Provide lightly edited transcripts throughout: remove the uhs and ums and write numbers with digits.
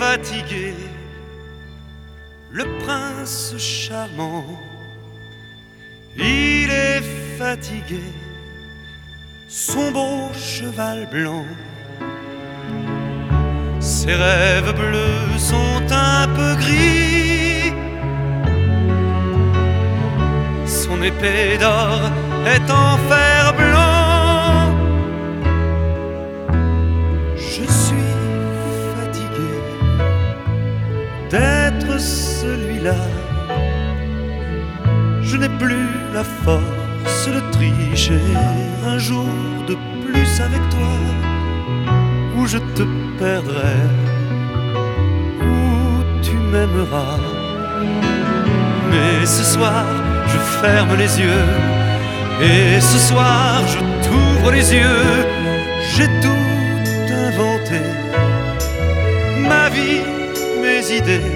fatigué, le prince charmant. Il est fatigué, son beau cheval blanc. Ses rêves bleus sont un peu gris. Son épée d'or est en fer blanc. Je suis fatigué d'être celui-là. Je n'ai plus la force de tricher un jour de plus avec toi, où je te perdrai, où tu m'aimeras. Mais ce soir, je ferme les yeux, et ce soir, je t'ouvre les yeux. J'ai tout inventé, ma vie, mes idées,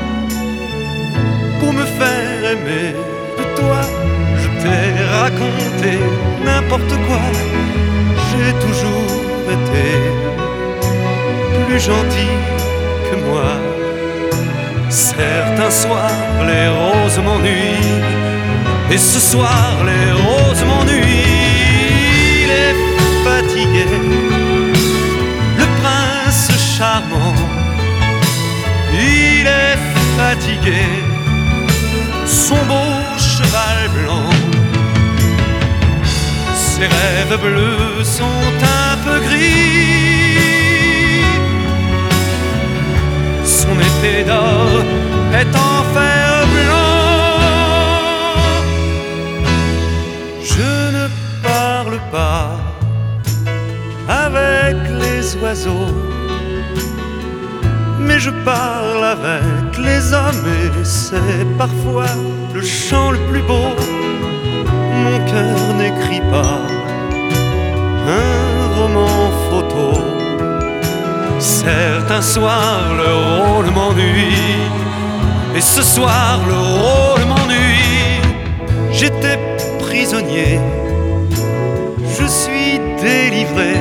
pour me faire aimer. De toi, je t'ai raconté n'importe quoi. J'ai toujours été plus gentil que moi. Certains soirs, les roses m'ennuient, et ce soir, les roses m'ennuient. Il est fatigué, le prince charmant. Il est fatigué, son beau cheval blanc. Ses rêves bleus sont un peu gris. Son épée d'or est en fer blanc. Je ne parle pas avec les oiseaux, mais je parle avec les hommes, et c'est parfois le chant le plus beau. Mon cœur n'écrit pas un roman photo. Certains soirs le rôle m'ennuie, et ce soir le rôle m'ennuie. J'étais prisonnier, je suis délivré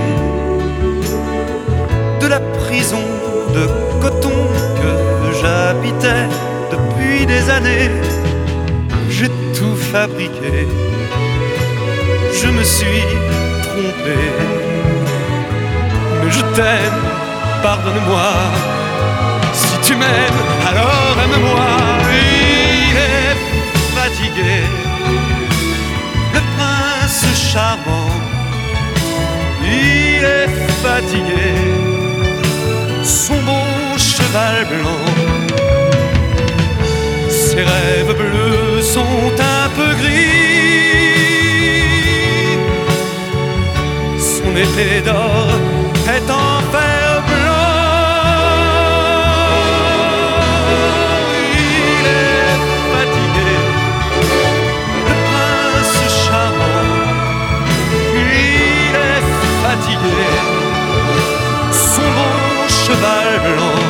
de la prison de coton que j'habitais depuis des années. J'ai tout fabriqué, je me suis trompé, mais je t'aime, pardonne-moi. Si tu m'aimes, alors aime-moi. Il est fatigué, le prince charmant. Il est fatigué, son beau cheval blanc. Ses rêves bleus sont un peu gris. Son épée d'or est en fer blanc. Il est fatigué, le prince charmant. Il est fatigué, son beau cheval blanc.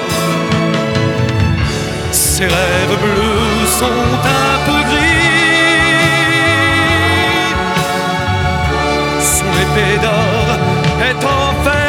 Ses rêves bleus sont un peu gris. Son épée d'or est en fer.